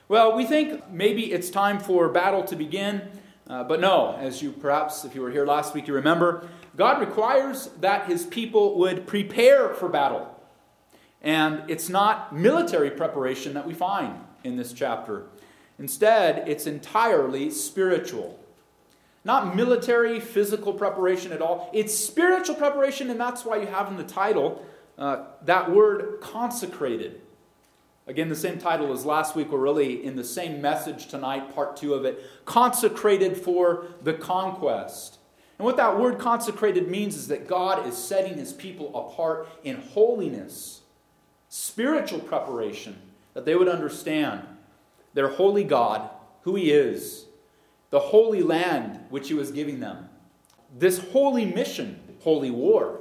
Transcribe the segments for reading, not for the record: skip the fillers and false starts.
Well, we think maybe it's time for battle to begin, but no, as you perhaps, if you were here last week, you remember, God requires that his people would prepare for battle. And it's not military preparation that we find in this chapter. Instead, it's entirely spiritual. Not military, physical preparation at all. It's spiritual preparation, and that's why you have in the title that word consecrated. Again, the same title as last week. We're really in the same message tonight, part 2 of it. Consecrated for the conquest. And what that word consecrated means is that God is setting his people apart in holiness. Spiritual preparation, that they would understand their holy God, who he is, the holy land which he was giving them, this holy mission, holy war.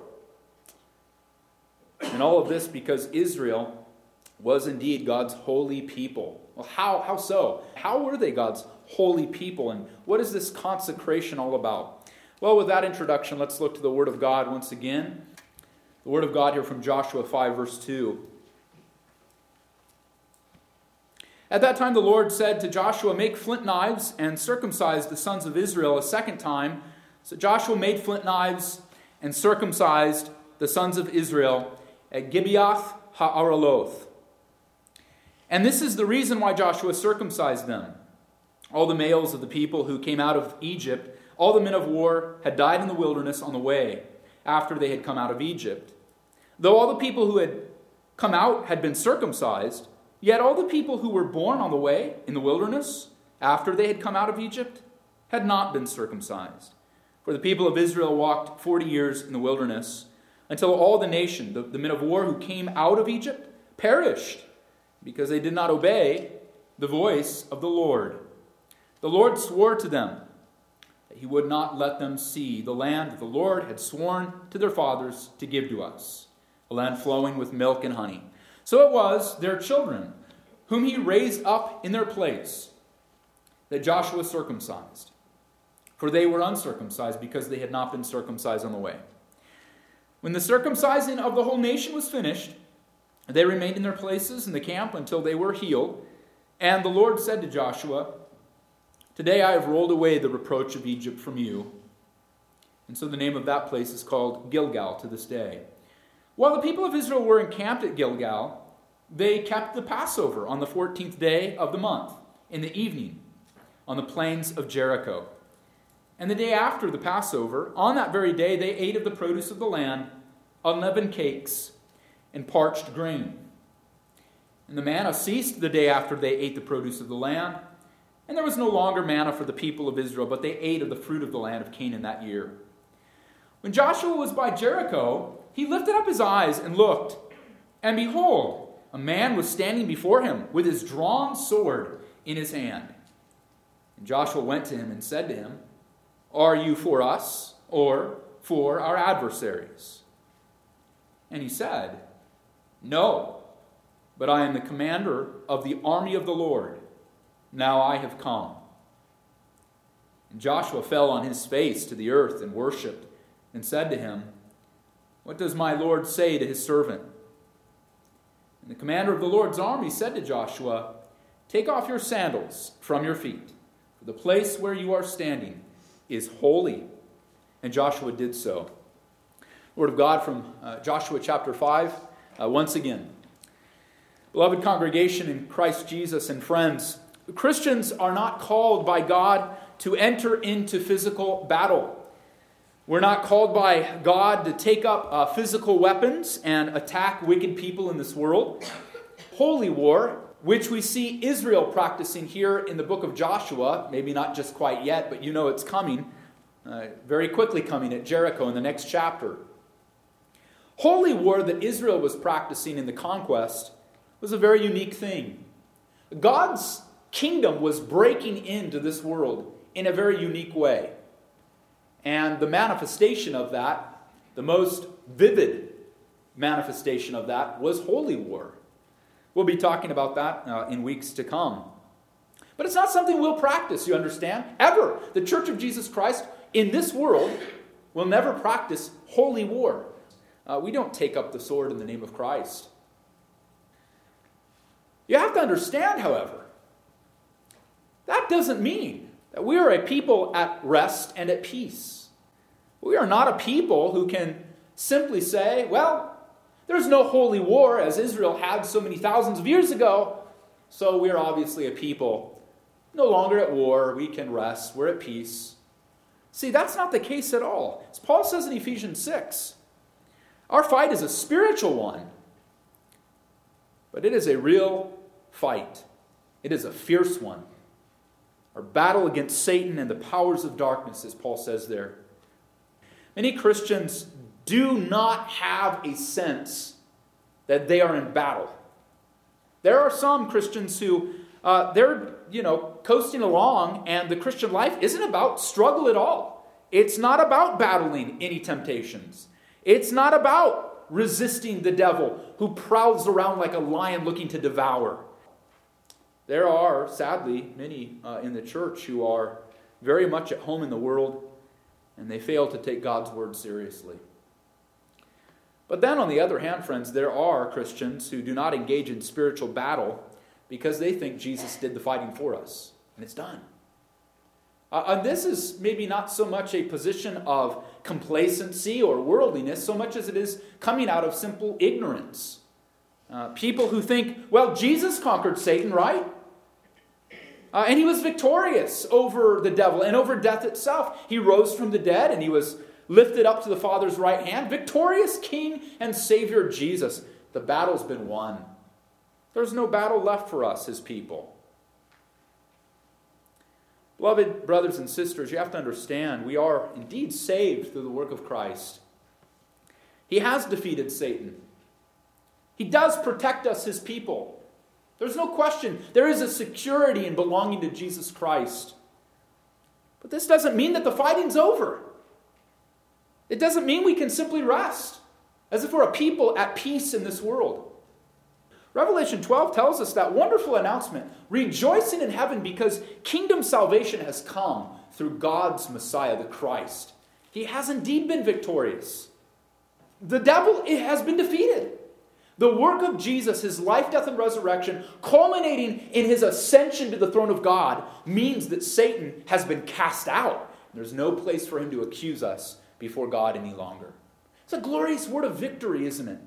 And all of this because Israel was indeed God's holy people. Well, how so? How were they God's holy people? And what is this consecration all about? Well, with that introduction, let's look to the Word of God once again. The Word of God here from Joshua 5, verse 2. At that time the Lord said to Joshua, "Make flint knives and circumcise the sons of Israel a second time." So Joshua made flint knives and circumcised the sons of Israel at Gibeath Ha'araloth. And this is the reason why Joshua circumcised them. All the males of the people who came out of Egypt, all the men of war, had died in the wilderness on the way after they had come out of Egypt. Though all the people who had come out had been circumcised, yet all the people who were born on the way in the wilderness after they had come out of Egypt had not been circumcised. For the people of Israel walked 40 years in the wilderness until all the nation, the men of war who came out of Egypt, perished because they did not obey the voice of the Lord. The Lord swore to them that he would not let them see the land that the Lord had sworn to their fathers to give to us, a land flowing with milk and honey. So it was their children, whom he raised up in their place, that Joshua circumcised. For they were uncircumcised because they had not been circumcised on the way. When the circumcising of the whole nation was finished, they remained in their places in the camp until they were healed. And the Lord said to Joshua, "Today I have rolled away the reproach of Egypt from you." And so the name of that place is called Gilgal to this day. While the people of Israel were encamped at Gilgal, they kept the Passover on the 14th day of the month, in the evening, on the plains of Jericho. And the day after the Passover, on that very day, they ate of the produce of the land, unleavened cakes, and parched grain. And the manna ceased the day after they ate the produce of the land, and there was no longer manna for the people of Israel, but they ate of the fruit of the land of Canaan that year. When Joshua was by Jericho, he lifted up his eyes and looked, and behold, a man was standing before him with his drawn sword in his hand. And Joshua went to him and said to him, "Are you for us or for our adversaries?" And he said, "No, but I am the commander of the army of the Lord. Now I have come." And Joshua fell on his face to the earth and worshipped, and said to him, "What does my Lord say to his servant?" And the commander of the Lord's army said to Joshua, "Take off your sandals from your feet, for the place where you are standing is holy." And Joshua did so. Word of God from Joshua chapter 5, once again. Beloved congregation in Christ Jesus and friends, Christians are not called by God to enter into physical battle. We're not called by God to take up physical weapons and attack wicked people in this world. Holy war, which we see Israel practicing here in the book of Joshua, maybe not just quite yet, but you know it's coming, very quickly coming at Jericho in the next chapter. Holy war that Israel was practicing in the conquest was a very unique thing. God's kingdom was breaking into this world in a very unique way. And the manifestation of that, the most vivid manifestation of that, was holy war. We'll be talking about that in weeks to come. But it's not something we'll practice, you understand? Ever. The Church of Jesus Christ in this world will never practice holy war. We don't take up the sword in the name of Christ. You have to understand, however, that doesn't mean that we are a people at rest and at peace. We are not a people who can simply say, well, there's no holy war as Israel had so many thousands of years ago, so we're obviously a people no longer at war. We can rest. We're at peace. See, that's not the case at all. As Paul says in Ephesians 6, our fight is a spiritual one, but it is a real fight. It is a fierce one. Our battle against Satan and the powers of darkness, as Paul says there. Many Christians do not have a sense that they are in battle. There are some Christians who, they're coasting along, and the Christian life isn't about struggle at all. It's not about battling any temptations. It's not about resisting the devil who prowls around like a lion looking to devour. There are, sadly, many in the church who are very much at home in the world, and they fail to take God's word seriously. But then, on the other hand, friends, there are Christians who do not engage in spiritual battle because they think Jesus did the fighting for us, and it's done. And this is maybe not so much a position of complacency or worldliness, so much as it is coming out of simple ignorance. People who think, well, Jesus conquered Satan, right? And he was victorious over the devil and over death itself. He rose from the dead and he was lifted up to the Father's right hand. Victorious King and Savior Jesus. The battle's been won. There's no battle left for us, his people. Beloved brothers and sisters, you have to understand, we are indeed saved through the work of Christ. He has defeated Satan. He does protect us, his people. There's no question. There is a security in belonging to Jesus Christ. But this doesn't mean that the fighting's over. It doesn't mean we can simply rest, as if we're a people at peace in this world. Revelation 12 tells us that wonderful announcement, rejoicing in heaven because kingdom salvation has come through God's Messiah, the Christ. He has indeed been victorious. The devil has been defeated. The work of Jesus, his life, death, and resurrection, culminating in his ascension to the throne of God, means that Satan has been cast out. There's no place for him to accuse us before God any longer. It's a glorious word of victory, isn't it?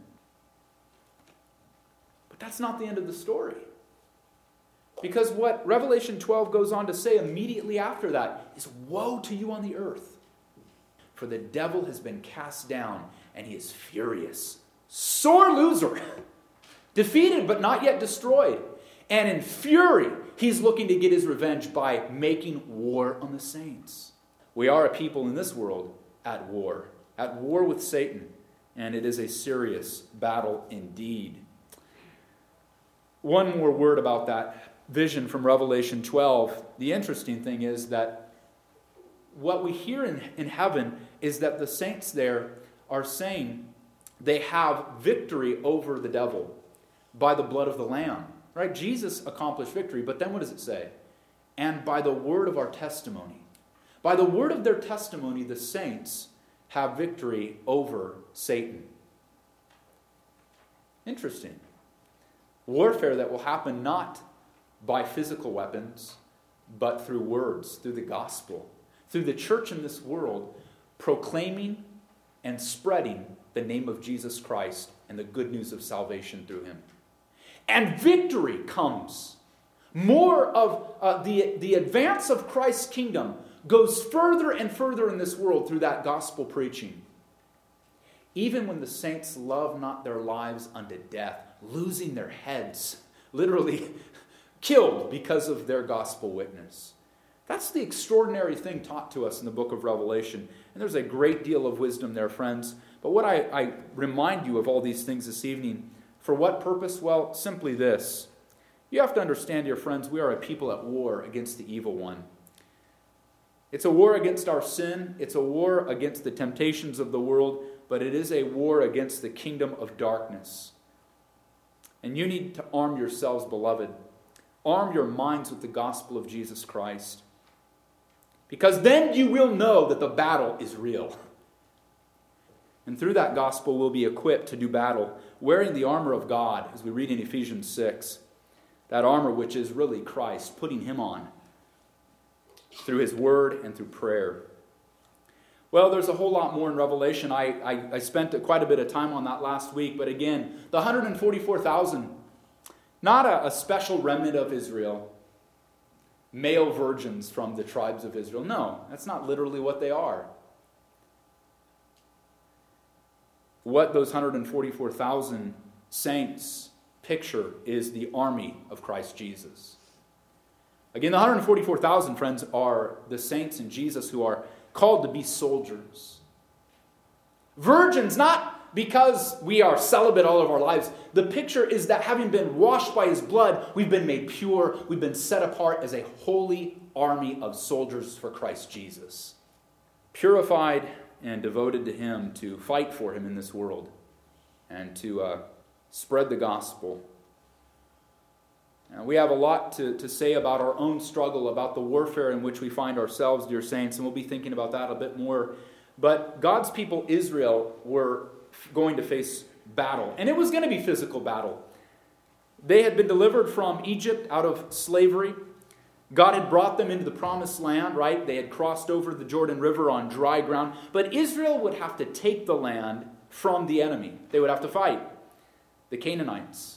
But that's not the end of the story. Because what Revelation 12 goes on to say immediately after that is, woe to you on the earth, for the devil has been cast down, and he is furious. Sore loser. Defeated but not yet destroyed. And in fury, he's looking to get his revenge by making war on the saints. We are a people in this world at war with Satan, and it is a serious battle indeed. One more word about that vision from Revelation 12. The interesting thing is that what we hear in heaven is that the saints there are saying they have victory over the devil by the blood of the Lamb. Right? Jesus accomplished victory, but then what does it say? And by the word of our testimony. By the word of their testimony, the saints have victory over Satan. Interesting. Warfare that will happen not by physical weapons, but through words, through the gospel, through the church in this world, proclaiming and spreading the name of Jesus Christ and the good news of salvation through him. And victory comes. More of the advance of Christ's kingdom goes further and further in this world through that gospel preaching. Even when the saints love not their lives unto death, losing their heads, literally killed because of their gospel witness. That's the extraordinary thing taught to us in the book of Revelation. And there's a great deal of wisdom there, friends. But what I remind you of all these things this evening, for what purpose? Well, simply this. You have to understand, dear friends, we are a people at war against the evil one. It's a war against our sin. It's a war against the temptations of the world. But it is a war against the kingdom of darkness. And you need to arm yourselves, beloved. Arm your minds with the gospel of Jesus Christ. Because then you will know that the battle is real. And through that gospel, we'll be equipped to do battle, wearing the armor of God, as we read in Ephesians 6. That armor which is really Christ, putting him on. through his word and through prayer. Well, there's a whole lot more in Revelation. I spent quite a bit of time on that last week. But again, the 144,000, not a special remnant of Israel, male virgins from the tribes of Israel. No, that's not literally what they are. What those 144,000 saints picture is the army of Christ Jesus. Again, the 144,000, friends, are the saints in Jesus who are called to be soldiers. Virgins, not because we are celibate all of our lives. The picture is that having been washed by his blood, we've been made pure. We've been set apart as a holy army of soldiers for Christ Jesus. Purified and devoted to him to fight for him in this world and to spread the gospel. We have a lot to say about our own struggle, about the warfare in which we find ourselves, dear saints, and we'll be thinking about that a bit more. But God's people, Israel, were going to face battle, and it was going to be physical battle. They had been delivered from Egypt out of slavery. God had brought them into the promised land, right? They had crossed over the Jordan River on dry ground. But Israel would have to take the land from the enemy. They would have to fight the Canaanites.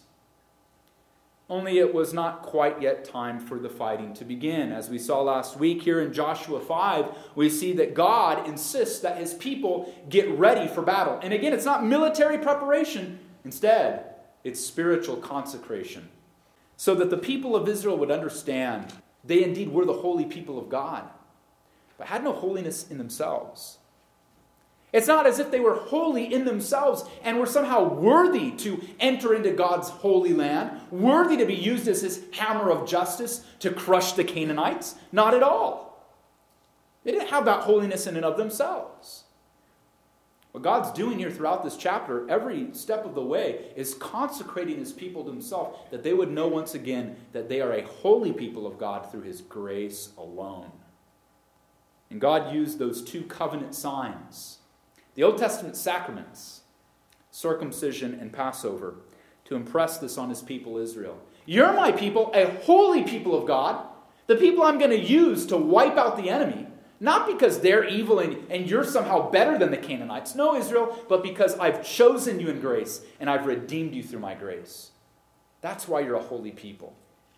Only it was not quite yet time for the fighting to begin. As we saw last week here in Joshua 5, we see that God insists that his people get ready for battle. And again, it's not military preparation. Instead, it's spiritual consecration. So that the people of Israel would understand they indeed were the holy people of God, but had no holiness in themselves. It's not as if they were holy in themselves and were somehow worthy to enter into God's holy land, worthy to be used as his hammer of justice to crush the Canaanites. Not at all. They didn't have that holiness in and of themselves. What God's doing here throughout this chapter, every step of the way, is consecrating his people to himself, that they would know once again that they are a holy people of God through his grace alone. And God used those two covenant signs, the Old Testament sacraments, circumcision and Passover, to impress this on his people Israel. You're my people, a holy people of God, the people I'm going to use to wipe out the enemy, not because they're evil and you're somehow better than the Canaanites. No, Israel, but because I've chosen you in grace and I've redeemed you through my grace. That's why you're a holy people.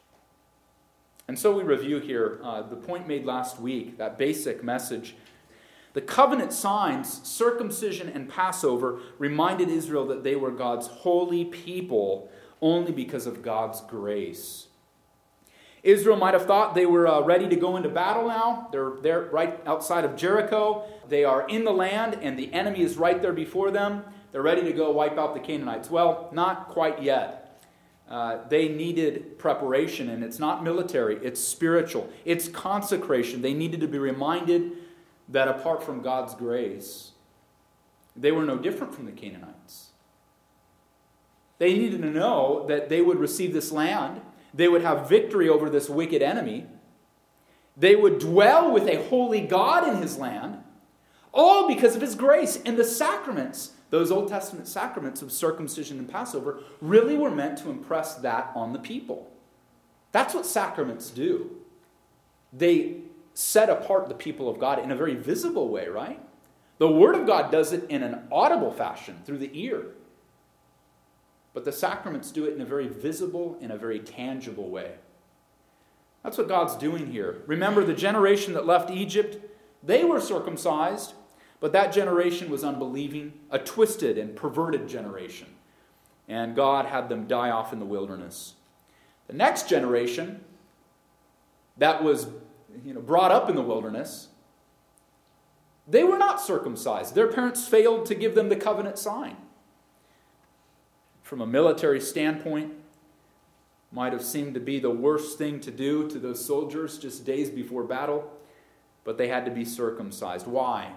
And so we review here the point made last week, that basic message. The covenant signs, circumcision and Passover, reminded Israel that they were God's holy people only because of God's grace. Israel might have thought they were ready to go into battle now. They're right outside of Jericho. They are in the land, and the enemy is right there before them. They're ready to go wipe out the Canaanites. Well, not quite yet. They needed preparation, and it's not military. It's spiritual. It's consecration. They needed to be reminded that apart from God's grace, they were no different from the Canaanites. They needed to know that they would receive this land. They would have victory over this wicked enemy. They would dwell with a holy God in his land, all because of his grace. And the sacraments, those Old Testament sacraments of circumcision and Passover, really were meant to impress that on the people. That's what sacraments do. They set apart the people of God in a very visible way, right? The Word of God does it in an audible fashion through the ear. But the sacraments do it in a very visible, in a very tangible way. That's what God's doing here. Remember, the generation that left Egypt, they were circumcised, but that generation was unbelieving, a twisted and perverted generation. And God had them die off in the wilderness. The next generation that was brought up in the wilderness, they were not circumcised. Their parents failed to give them the covenant sign. From a military standpoint, might have seemed to be the worst thing to do to those soldiers just days before battle, but they had to be circumcised. Why?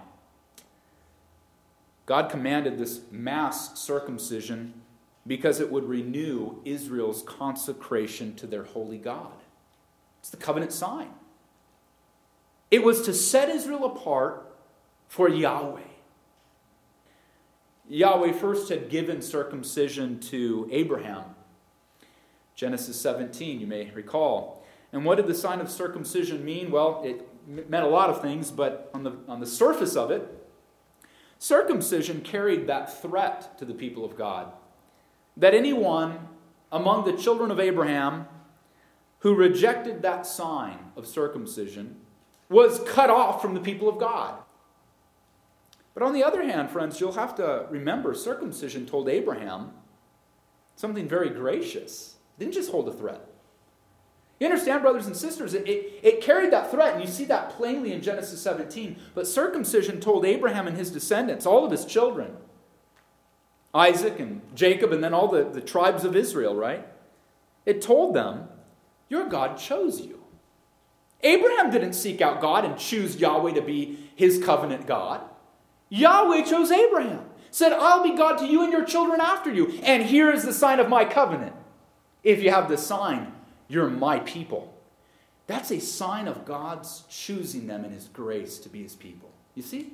God commanded this mass circumcision because it would renew Israel's consecration to their holy God. It's the covenant sign. It was to set Israel apart for Yahweh. Yahweh first had given circumcision to Abraham. Genesis 17, you may recall. And what did the sign of circumcision mean? Well, it meant a lot of things, but on the surface of it, circumcision carried that threat to the people of God, that anyone among the children of Abraham who rejected that sign of circumcision was cut off from the people of God. But on the other hand, friends, you'll have to remember circumcision told Abraham something very gracious. It didn't just hold a threat. You understand, brothers and sisters, it carried that threat, and you see that plainly in Genesis 17. But circumcision told Abraham and his descendants, all of his children, Isaac and Jacob, and then all the tribes of Israel, right? It told them, your God chose you. Abraham didn't seek out God and choose Yahweh to be his covenant God. Yahweh chose Abraham, said, I'll be God to you and your children after you, and here is the sign of my covenant. If you have the sign, you're my people. That's a sign of God's choosing them in his grace to be his people. You see?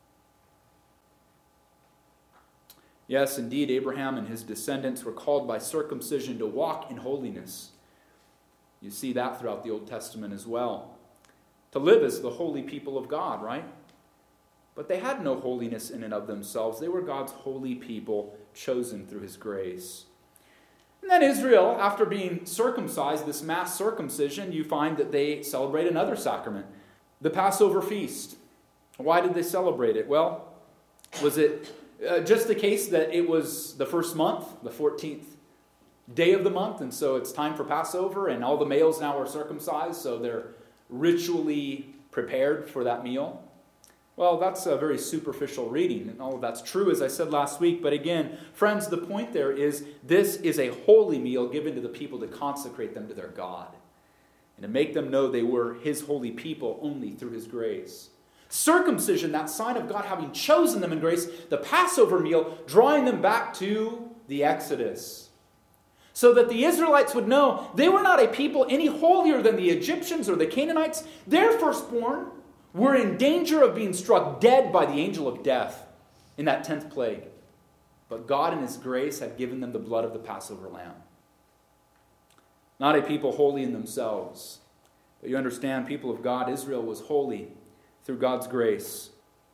Yes, indeed, Abraham and his descendants were called by circumcision to walk in holiness. You see that throughout the Old Testament as well. To live as the holy people of God, right? But they had no holiness in and of themselves. They were God's holy people, chosen through his grace. And then Israel, after being circumcised, this mass circumcision, you find that they celebrate another sacrament, the Passover feast. Why did they celebrate it? Well, was it just the case that it was the first month, the 14th day of the month, and so it's time for Passover, and all the males now are circumcised, so they're ritually prepared for that meal? Well, that's a very superficial reading, and all of that's true, as I said last week. But again, friends, the point there is this is a holy meal given to the people to consecrate them to their God and to make them know they were his holy people only through his grace. Circumcision, that sign of God having chosen them in grace, the Passover meal, drawing them back to the Exodus, so that the Israelites would know they were not a people any holier than the Egyptians or the Canaanites. Their firstborn were in danger of being struck dead by the angel of death in that 10th plague. But God in his grace had given them the blood of the Passover lamb. Not a people holy in themselves. But you understand, people of God, Israel was holy through God's grace.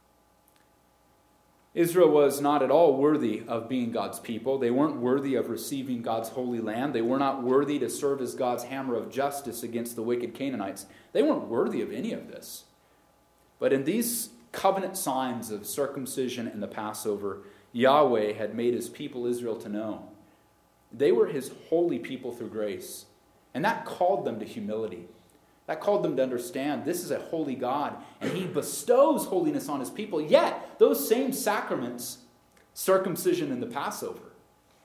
Israel was not at all worthy of being God's people. They weren't worthy of receiving God's holy land. They were not worthy to serve as God's hammer of justice against the wicked Canaanites. They weren't worthy of any of this. But in these covenant signs of circumcision and the Passover, Yahweh had made his people Israel to know they were his holy people through grace. And that called them to humility. That called them to understand this is a holy God, and he bestows holiness on his people. Yet, those same sacraments, circumcision and the Passover,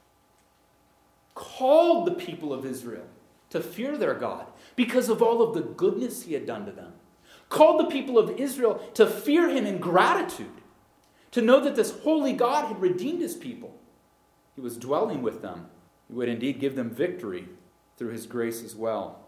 called the people of Israel to fear their God because of all of the goodness he had done to them. Called the people of Israel to fear him in gratitude, to know that this holy God had redeemed his people. He was dwelling with them. He would indeed give them victory through his grace as well.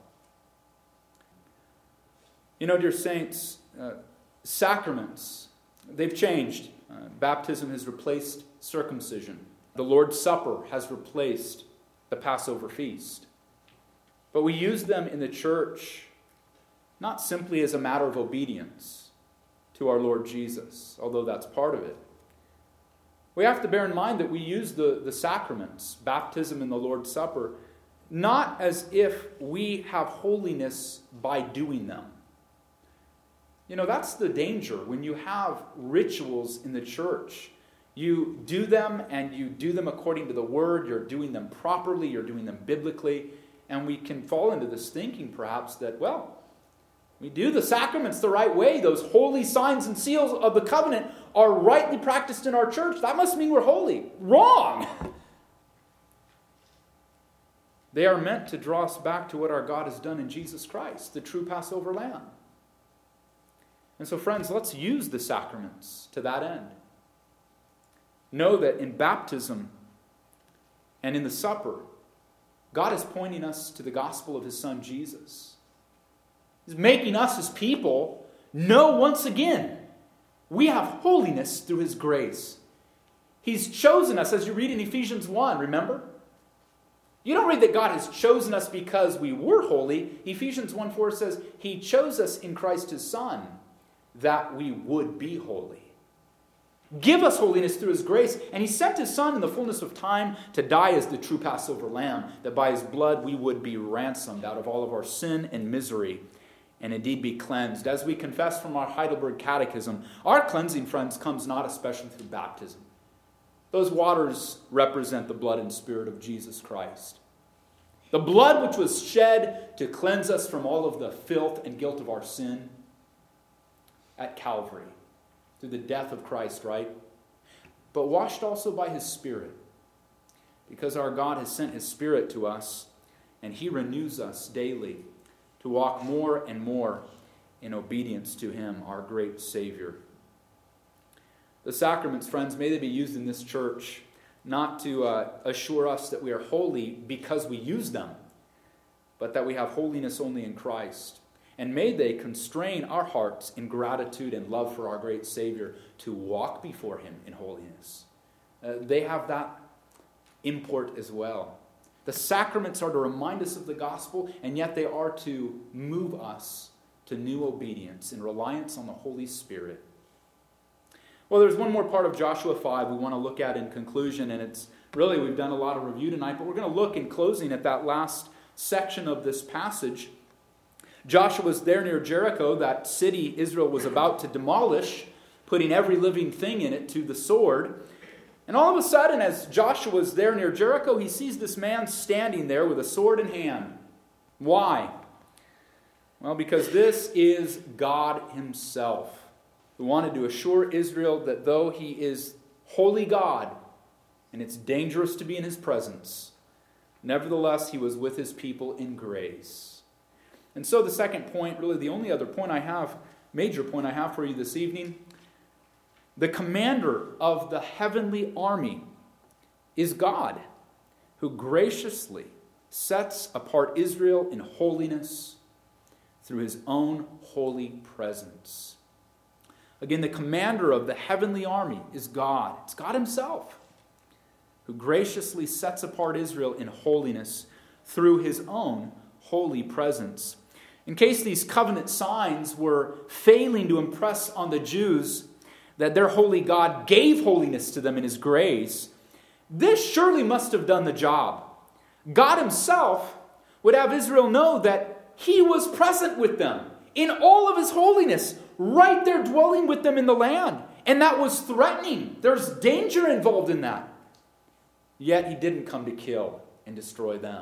You know, dear saints, sacraments, they've changed. Baptism has replaced circumcision. The Lord's Supper has replaced the Passover feast. But we use them in the church not simply as a matter of obedience to our Lord Jesus, although that's part of it. We have to bear in mind that we use the sacraments, baptism and the Lord's Supper, not as if we have holiness by doing them. You know, that's the danger when you have rituals in the church. You do them, and you do them according to the Word. You're doing them properly. You're doing them biblically. And we can fall into this thinking, perhaps, that, well, we do the sacraments the right way. Those holy signs and seals of the covenant are rightly practiced in our church. That must mean we're holy. Wrong! They are meant to draw us back to what our God has done in Jesus Christ, the true Passover lamb. And so, friends, let's use the sacraments to that end. Know that in baptism and in the supper, God is pointing us to the gospel of his Son, Jesus. He's making us, his people, know once again we have holiness through his grace. He's chosen us, as you read in Ephesians 1, remember? You don't read that God has chosen us because we were holy. Ephesians 1:4 says, He chose us in Christ His Son that we would be holy. Give us holiness through His grace. And He sent His Son in the fullness of time to die as the true Passover lamb, that by His blood we would be ransomed out of all of our sin and misery, and indeed be cleansed. As we confess from our Heidelberg Catechism, our cleansing, friends, comes not especially through baptism. Those waters represent the blood and Spirit of Jesus Christ. The blood which was shed to cleanse us from all of the filth and guilt of our sin at Calvary, through the death of Christ, right? But washed also by His Spirit, because our God has sent His Spirit to us, and He renews us daily to walk more and more in obedience to Him, our great Savior. The sacraments, friends, may they be used in this church not to assure us that we are holy because we use them, but that we have holiness only in Christ. And may they constrain our hearts in gratitude and love for our great Savior to walk before Him in holiness. They have that import as well. The sacraments are to remind us of the gospel, and yet they are to move us to new obedience in reliance on the Holy Spirit. Well, there's one more part of Joshua 5 we want to look at in conclusion, and it's really, we've done a lot of review tonight, but we're going to look in closing at that last section of this passage. Joshua was there near Jericho, that city Israel was about to demolish, putting every living thing in it to the sword. And all of a sudden, as Joshua was there near Jericho, he sees this man standing there with a sword in hand. Why? Well, because this is God Himself, who wanted to assure Israel that though He is holy God, and it's dangerous to be in His presence, nevertheless He was with His people in grace. And so the second point, really the only other point I have, major point I have for you this evening, the commander of the heavenly army is God, who graciously sets apart Israel in holiness through His own holy presence. Again, the commander of the heavenly army is God. It's God Himself, who graciously sets apart Israel in holiness through His own holy presence. In case these covenant signs were failing to impress on the Jews that their holy God gave holiness to them in His grace, this surely must have done the job. God Himself would have Israel know that He was present with them in all of His holiness, right there dwelling with them in the land. And that was threatening. There's danger involved in that. Yet He didn't come to kill and destroy them,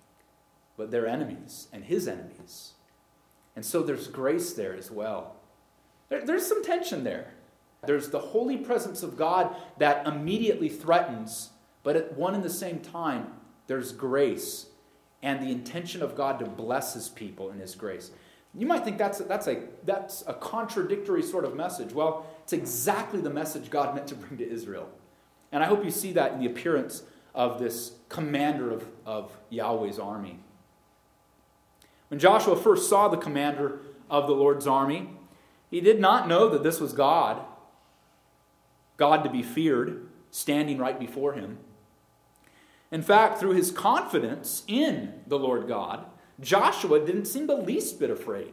but their enemies and His enemies. And so there's grace there as well. There's some tension there. There's the holy presence of God that immediately threatens, but at one and the same time, there's grace and the intention of God to bless His people in His grace. You might think that's a contradictory sort of message. Well, it's exactly the message God meant to bring to Israel. And I hope you see that in the appearance of this commander of Yahweh's army. When Joshua first saw the commander of the Lord's army, he did not know that this was God to be feared, standing right before him. In fact, through his confidence in the Lord God, Joshua didn't seem the least bit afraid.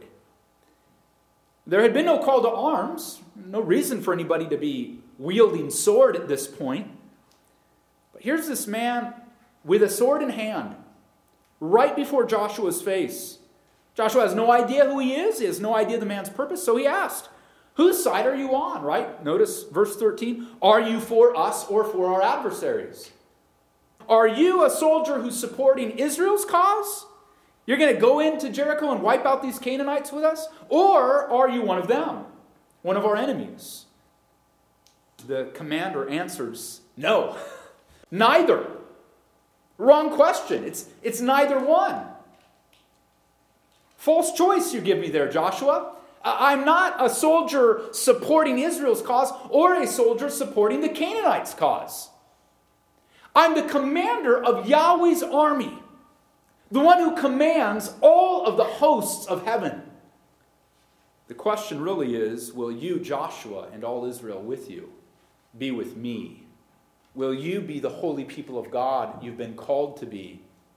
There had been no call to arms, no reason for anybody to be wielding sword at this point. But here's this man with a sword in hand, right before Joshua's face. Joshua has no idea who he is. He has no idea the man's purpose. So he asked, whose side are you on, right? Notice verse 13. Are you for us or for our adversaries? Are you a soldier who's supporting Israel's cause? You're going to go into Jericho and wipe out these Canaanites with us? Or are you one of them, one of our enemies? The commander answers, no, neither. Wrong question. It's neither one. False choice you give me there, Joshua. I'm not a soldier supporting Israel's cause or a soldier supporting the Canaanites' cause. I'm the commander of Yahweh's army, the one who commands all of the hosts of heaven. The question really is, will you, Joshua, and all Israel with you, be with me? Will you be the holy people of God you've been called to be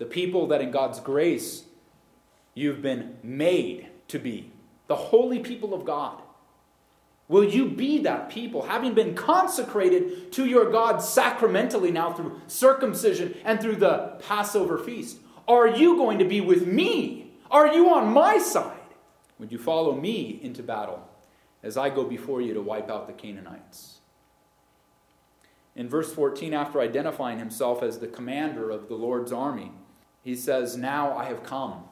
the people that in God's grace you've been made to be, the holy people of God. Will you be that people, having been consecrated to your God sacramentally now through circumcision and through the Passover feast? Are you going to be with me? Are you on my side? Would you follow me into battle as I go before you to wipe out the Canaanites? In verse 14, after identifying himself as the commander of the Lord's army, he says, "Now I have come."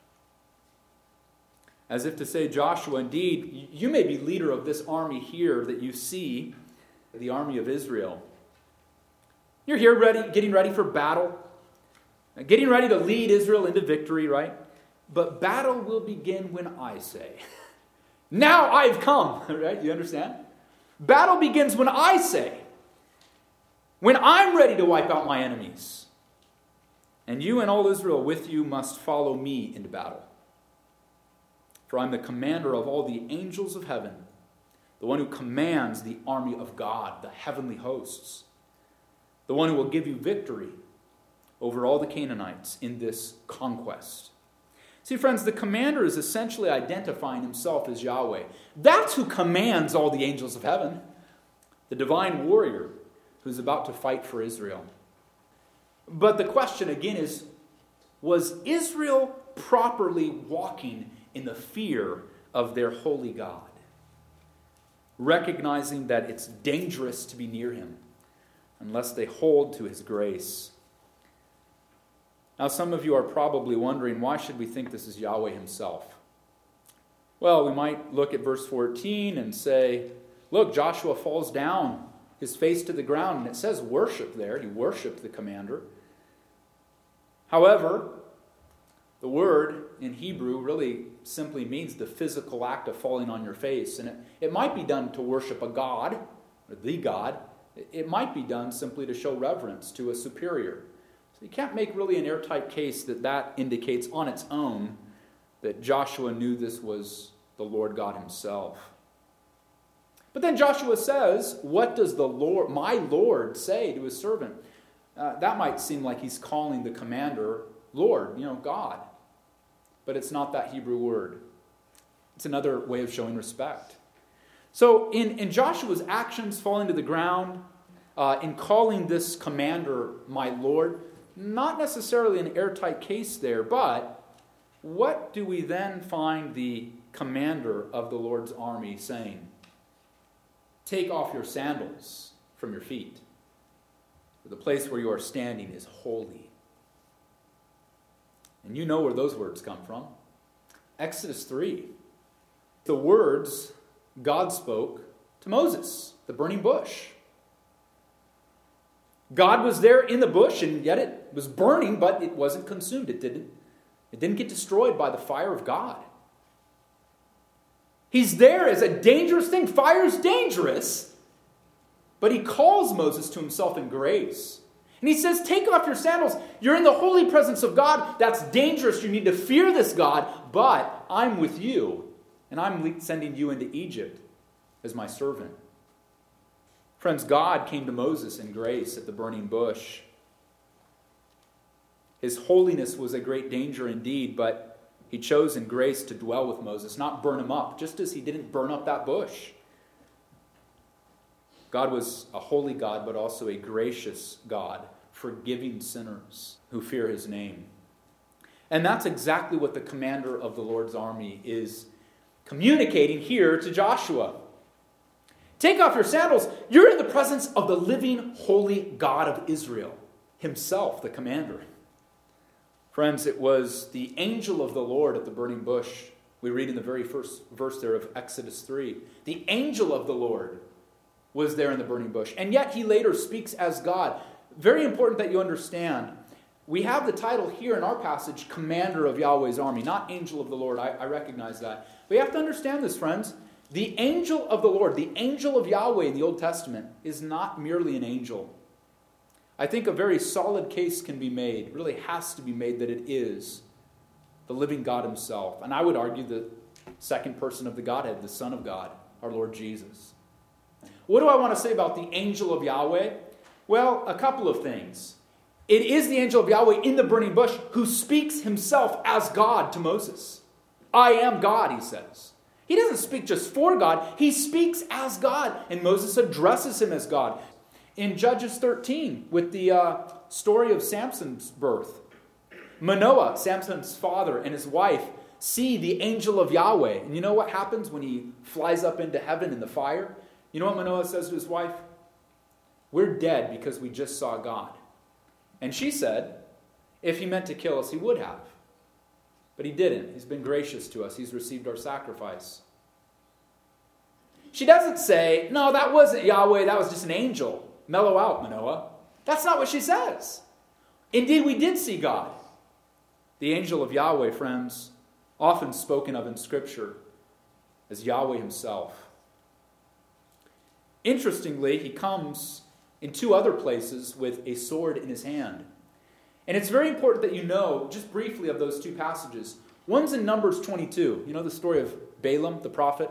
As if to say, Joshua, indeed, you may be leader of this army here that you see, the army of Israel. You're here getting ready for battle, getting ready to lead Israel into victory, right? But battle will begin when I say, "Now I've come," right? You understand? Battle begins when I say, when I'm ready to wipe out my enemies. And you and all Israel with you must follow me into battle. For I'm the commander of all the angels of heaven, the one who commands the army of God, the heavenly hosts, the one who will give you victory over all the Canaanites in this conquest. See, friends, the commander is essentially identifying himself as Yahweh. That's who commands all the angels of heaven, the divine warrior who's about to fight for Israel. But the question again is, was Israel properly walking in the fear of their holy God, recognizing that it's dangerous to be near him unless they hold to his grace? Now, some of you are probably wondering, why should we think this is Yahweh himself? Well, we might look at verse 14 and say, look, Joshua falls down, his face to the ground, and it says worship there. He worshiped the commander. However, the word in Hebrew really simply means the physical act of falling on your face. And it might be done to worship a god, or the God. It might be done simply to show reverence to a superior. So you can't make really an airtight case that indicates on its own that Joshua knew this was the Lord God himself. But then Joshua says, what does the Lord, my Lord, say to his servant? That might seem like he's calling the commander Lord, God. But it's not that Hebrew word. It's another way of showing respect. So in Joshua's actions falling to the ground, in calling this commander my Lord, not necessarily an airtight case there, but what do we then find the commander of the Lord's army saying? Take off your sandals from your feet, for the place where you are standing is holy. And you know where those words come from. Exodus 3. The words God spoke to Moses, the burning bush. God was there in the bush, and yet it was burning, but it wasn't consumed. It didn't get destroyed by the fire of God. He's there as a dangerous thing. Fire's dangerous. But he calls Moses to himself in grace. And he says, take off your sandals. You're in the holy presence of God. That's dangerous. You need to fear this God. But I'm with you. And I'm sending you into Egypt as my servant. Friends, God came to Moses in grace at the burning bush. His holiness was a great danger indeed, but he chose in grace to dwell with Moses, not burn him up, just as he didn't burn up that bush. God was a holy God, but also a gracious God, forgiving sinners who fear his name. And that's exactly what the commander of the Lord's army is communicating here to Joshua. Take off your sandals. You're in the presence of the living, holy God of Israel, himself, the commander. Friends, it was the angel of the Lord at the burning bush. We read in the very first verse there of Exodus 3. The angel of the Lord was there in the burning bush. And yet he later speaks as God. Very important that you understand. We have the title here in our passage, Commander of Yahweh's Army, not Angel of the Lord. I recognize that. But you have to understand this, friends. The angel of the Lord, the angel of Yahweh in the Old Testament, is not merely an angel. I think a very solid case can be made, really has to be made, that it is the living God himself. And I would argue the second person of the Godhead, the Son of God, our Lord Jesus. What do I want to say about the angel of Yahweh? Well, a couple of things. It is the angel of Yahweh in the burning bush who speaks himself as God to Moses. I am God, he says. He doesn't speak just for God. He speaks as God. And Moses addresses him as God. In Judges 13, with the story of Samson's birth, Manoah, Samson's father, and his wife see the angel of Yahweh. And you know what happens when he flies up into heaven in the fire? You know what Manoah says to his wife? We're dead because we just saw God. And she said, if he meant to kill us, he would have. But he didn't. He's been gracious to us. He's received our sacrifice. She doesn't say, no, that wasn't Yahweh, that was just an angel. Mellow out, Manoah. That's not what she says. Indeed, we did see God. The angel of Yahweh, friends, often spoken of in Scripture as Yahweh himself. Interestingly, he comes in two other places with a sword in his hand. And it's very important that you know, just briefly, of those two passages. One's in Numbers 22. You know the story of Balaam, the prophet?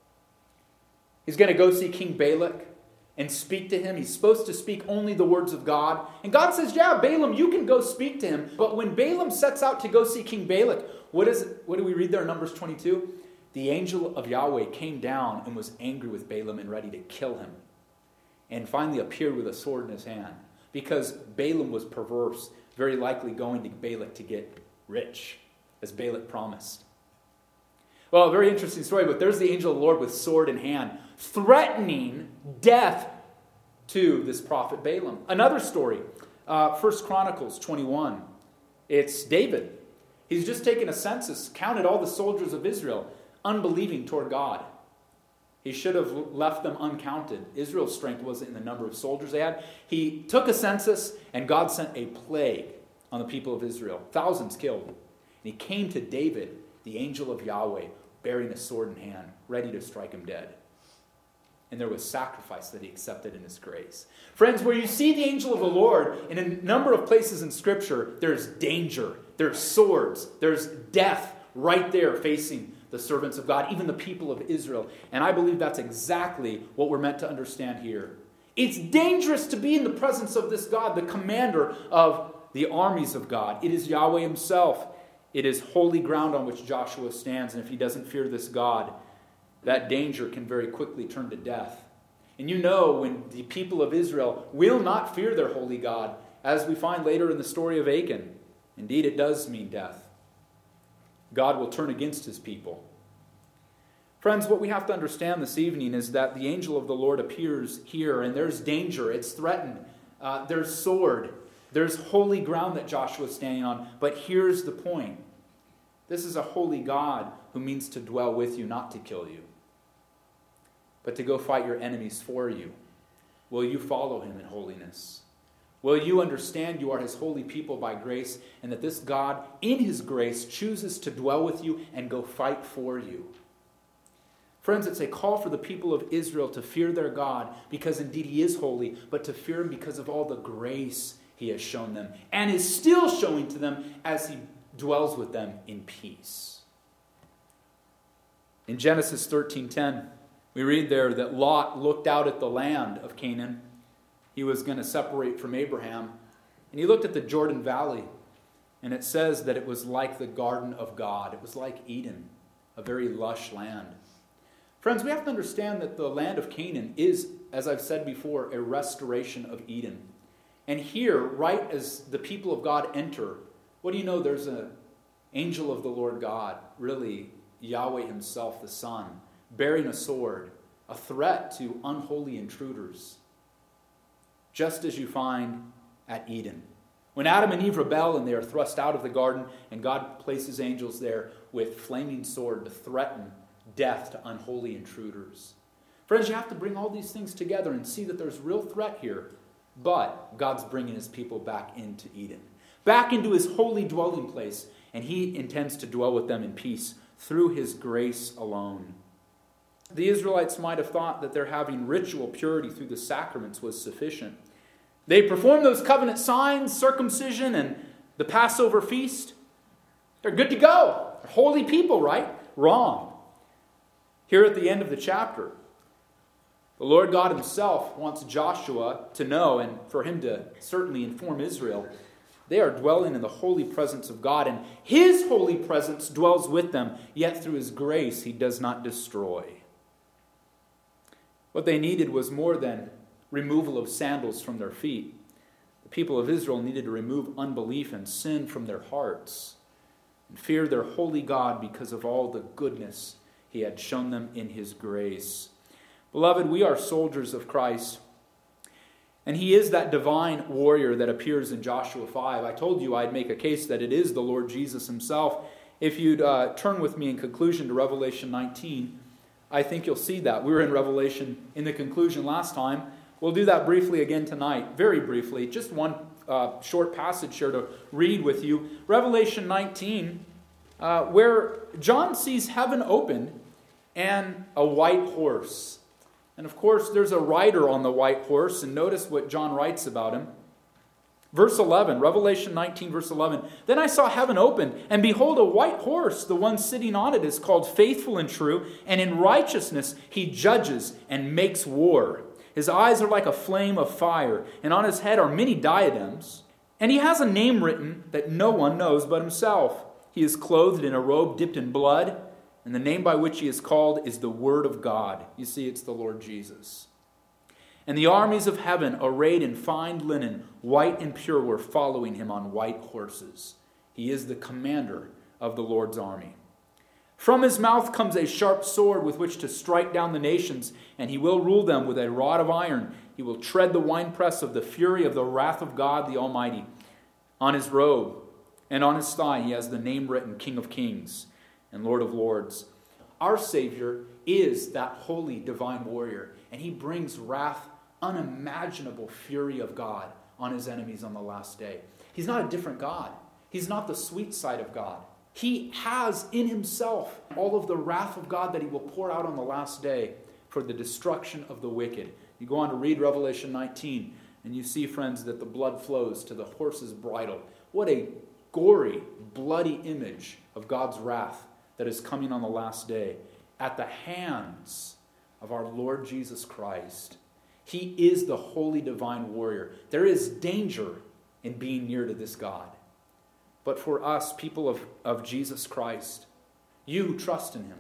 He's going to go see King Balak and speak to him. He's supposed to speak only the words of God. And God says, yeah, Balaam, you can go speak to him. But when Balaam sets out to go see King Balak, what do we read there in Numbers 22? The angel of Yahweh came down and was angry with Balaam and ready to kill him. And finally appeared with a sword in his hand. Because Balaam was perverse, very likely going to Balak to get rich, as Balak promised. Well, a very interesting story, but there's the angel of the Lord with sword in hand, threatening death to this prophet Balaam. Another story, 1 Chronicles 21. It's David. He's just taken a census, counted all the soldiers of Israel, unbelieving toward God. He should have left them uncounted. Israel's strength wasn't in the number of soldiers they had. He took a census, and God sent a plague on the people of Israel. Thousands killed. And he came to David, the angel of Yahweh, bearing a sword in hand, ready to strike him dead. And there was sacrifice that he accepted in his grace. Friends, where you see the angel of the Lord, in a number of places in Scripture, there's danger, there's swords, there's death right there facing the servants of God, even the people of Israel. And I believe that's exactly what we're meant to understand here. It's dangerous to be in the presence of this God, the commander of the armies of God. It is Yahweh himself. It is holy ground on which Joshua stands. And if he doesn't fear this God, that danger can very quickly turn to death. And you know, when the people of Israel will not fear their holy God, as we find later in the story of Achan, indeed it does mean death. God will turn against his people. Friends, what we have to understand this evening is that the angel of the Lord appears here, and there's danger. It's threatened. There's sword. There's holy ground that Joshua is standing on. But here's the point. This is a holy God who means to dwell with you, not to kill you, but to go fight your enemies for you. Will you follow him in holiness? Will you understand you are his holy people by grace, and that this God, in his grace, chooses to dwell with you and go fight for you? Friends, it's a call for the people of Israel to fear their God, because indeed he is holy, but to fear him because of all the grace he has shown them, and is still showing to them as he dwells with them in peace. In Genesis 13:10, we read there that Lot looked out at the land of Canaan. He was going to separate from Abraham. And he looked at the Jordan Valley. And it says that it was like the garden of God. It was like Eden, a very lush land. Friends, we have to understand that the land of Canaan is, as I've said before, a restoration of Eden. And here, right as the people of God enter, what do you know? There's an angel of the Lord God, really Yahweh himself, the Son, bearing a sword, a threat to unholy intruders. Just as you find at Eden. When Adam and Eve rebel and they are thrust out of the garden, and God places angels there with flaming sword to threaten death to unholy intruders. Friends, you have to bring all these things together and see that there's real threat here, but God's bringing his people back into Eden, back into his holy dwelling place, and he intends to dwell with them in peace through his grace alone. The Israelites might have thought that their having ritual purity through the sacraments was sufficient. They performed those covenant signs, circumcision, and the Passover feast. They're good to go. They're holy people, right? Wrong. Here at the end of the chapter, The Lord God himself wants Joshua to know, and for him to certainly inform Israel, they are dwelling in the holy presence of God, and his holy presence dwells with them, yet through his grace he does not destroy. What they needed was more than removal of sandals from their feet. The people of Israel needed to remove unbelief and sin from their hearts and fear their holy God because of all the goodness he had shown them in his grace. Beloved, we are soldiers of Christ, and he is that divine warrior that appears in Joshua 5. I told you I'd make a case that it is the Lord Jesus himself. If you'd turn with me in conclusion to Revelation 19, I think you'll see that. We were in Revelation in the conclusion last time. We'll do that briefly again tonight, very briefly. Just one short passage here to read with you. Revelation 19, where John sees heaven open and a white horse. And of course, there's a rider on the white horse, and notice what John writes about him. Verse 11, Revelation 19, verse 11. Then I saw heaven open, and behold, a white horse. The one sitting on it is called Faithful and True, and in righteousness he judges and makes war. His eyes are like a flame of fire, and on his head are many diadems. And he has a name written that no one knows but himself. He is clothed in a robe dipped in blood, and the name by which he is called is the Word of God. You see, it's the Lord Jesus. And the armies of heaven, arrayed in fine linen, white and pure, were following him on white horses. He is the commander of the Lord's army. From his mouth comes a sharp sword with which to strike down the nations, and he will rule them with a rod of iron. He will tread the winepress of the fury of the wrath of God the Almighty. On his robe and on his thigh he has the name written, King of Kings and Lord of Lords. Our Savior is that holy divine warrior, and he brings wrath, unimaginable fury of God on his enemies on the last day. He's not a different God. He's not the sweet side of God. He has in himself all of the wrath of God that he will pour out on the last day for the destruction of the wicked. You go on to read Revelation 19, and you see, friends, that the blood flows to the horse's bridle. What a gory, bloody image of God's wrath that is coming on the last day at the hands of our Lord Jesus Christ. He is the holy divine warrior. There is danger in being near to this God. But for us, people of Jesus Christ, you who trust in him,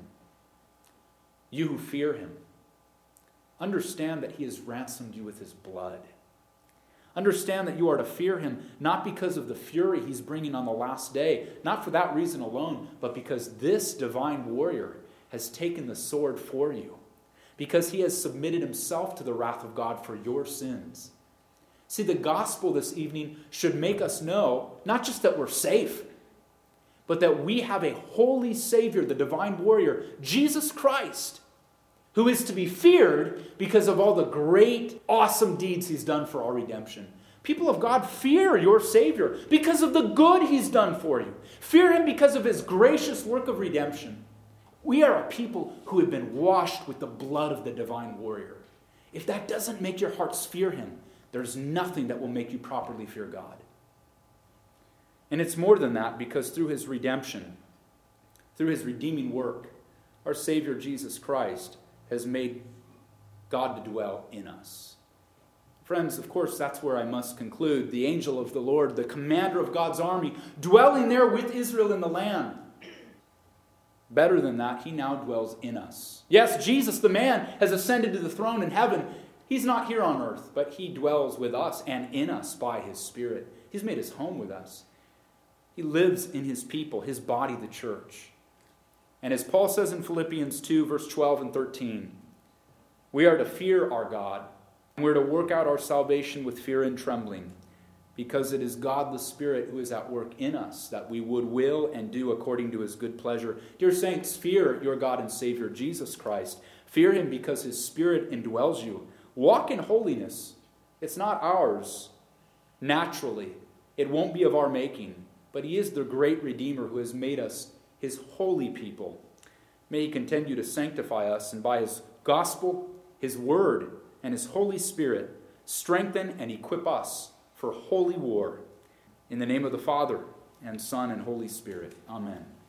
you who fear him, understand that he has ransomed you with his blood. Understand that you are to fear him not because of the fury he's bringing on the last day, not for that reason alone, but because this divine warrior has taken the sword for you, because he has submitted himself to the wrath of God for your sins. See, the gospel this evening should make us know not just that we're safe, but that we have a holy Savior, the divine warrior, Jesus Christ, who is to be feared because of all the great, awesome deeds he's done for our redemption. People of God, fear your Savior because of the good he's done for you. Fear him because of his gracious work of redemption. We are a people who have been washed with the blood of the divine warrior. If that doesn't make your hearts fear him, there's nothing that will make you properly fear God. And it's more than that, because through his redemption, through his redeeming work, our Savior Jesus Christ has made God to dwell in us. Friends, of course, that's where I must conclude. The angel of the Lord, the commander of God's army, dwelling there with Israel in the land. Better than that, he now dwells in us. Yes, Jesus, the man, has ascended to the throne in heaven. He's not here on earth, but he dwells with us and in us by his Spirit. He's made his home with us. He lives in his people, his body, the church. And as Paul says in Philippians 2, verse 12 and 13, we are to fear our God, and we're to work out our salvation with fear and trembling, because it is God the Spirit who is at work in us, that we would will and do according to his good pleasure. Dear saints, fear your God and Savior, Jesus Christ. Fear him because his Spirit indwells you. Walk in holiness. It's not ours naturally. It won't be of our making, but he is the great Redeemer who has made us his holy people. May he continue to sanctify us, and by his gospel, his word, and his Holy Spirit, strengthen and equip us for holy war. In the name of the Father, and Son, and Holy Spirit. Amen.